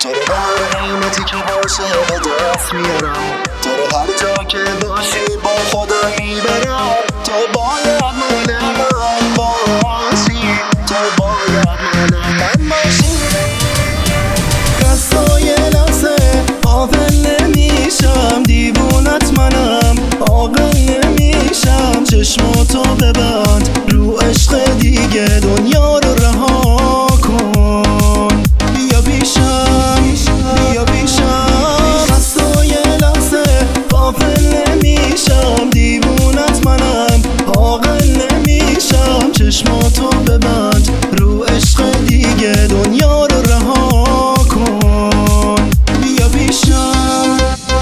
تو رو با قیمتی که باشه به دست میارم، تو رو هر جا که باشی با خودم میبرم. تو باید من باشی، تو باید من باشی. دستای لحظه قابل نمیشم، دیوونت منم عاقل نمیشم. چشماتو ببند رو عشق دیگه، دنیا رو رها کن. بیا پیشم، بیا پیشم. دستای لحظه قابل نمیشم، دیوونت منم عاقل نمیشم. چشماتو ببند رو عشق دیگه، دنیا رو رها کن. بیا پیشم.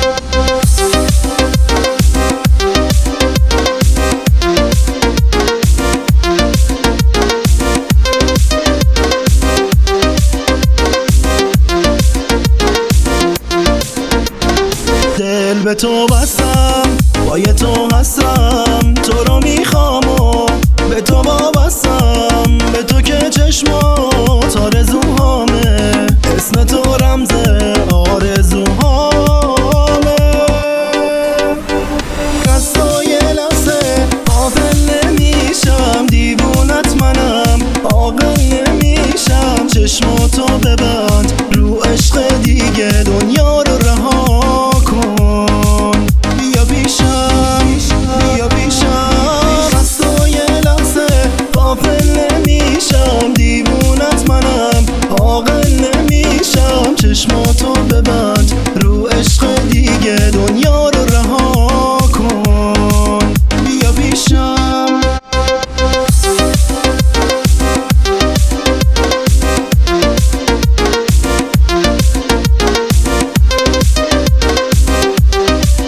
دل به تو بستم، پای تو هستم، تو رو میخوام و به تو وابستم. به تو که چشمات آرزوهامه، اسم تو رمز آرزوهامه. دستای لحظه قابل نمیشم، دیوونت منم عاقل نمیشم. چشماتو ببند رو عشق دیگه، دنیا رو رها کن. بیا پیشم، بیا پیشم. دستای لحظه قابل نمیشم، دیوونت منم عاقل نمیشم. چشماتو ببند رو عشق دیگه، دنیا رو رها کن. بیا پیشم.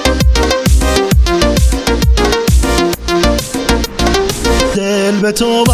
دل به تو